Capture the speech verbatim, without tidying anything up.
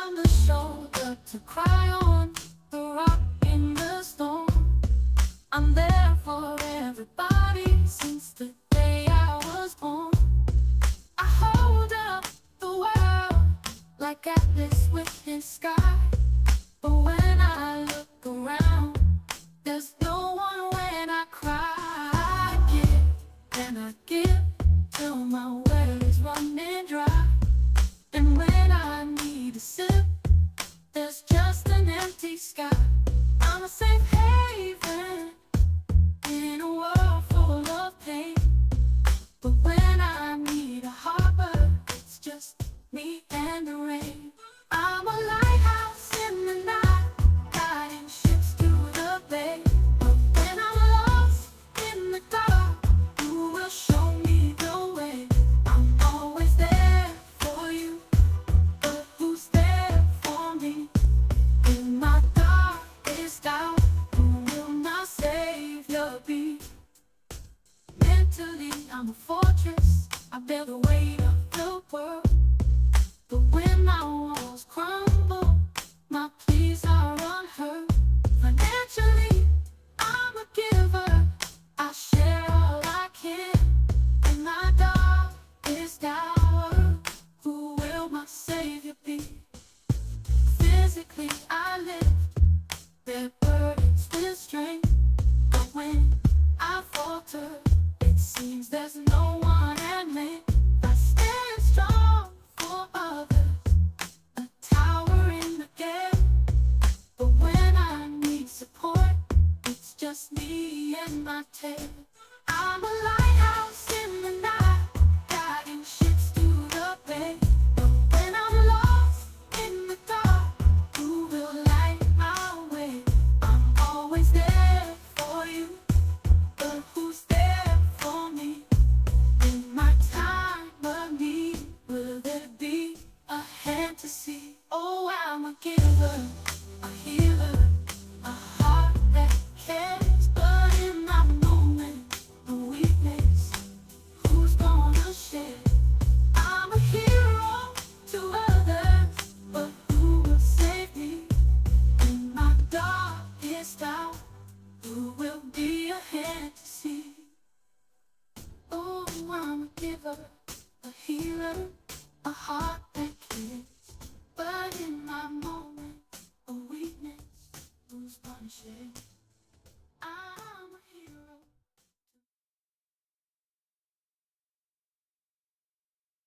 I'm the shoulder to cry on, the rock in the storm. I'm there for everybody since the day I was born. I hold up the world like Atlas with his sky. But when I look around, there's no one when I cry. I give and I give till my well is running dry. And when I need a sip, there's just an empty sky. I'm a safe haven in a world full of pain. But when I need a harbor, it's just me and the rain. I'm a lighthouse in the night, guiding ships through the bay. But when I'm lost in the dark, you will show me the way. I'm always there for you, but who's there for me? In my darkest hour, who will my savior be? Mentally, I'm a fortress, I bear the weight of the world. But when my walls crumble, my pleas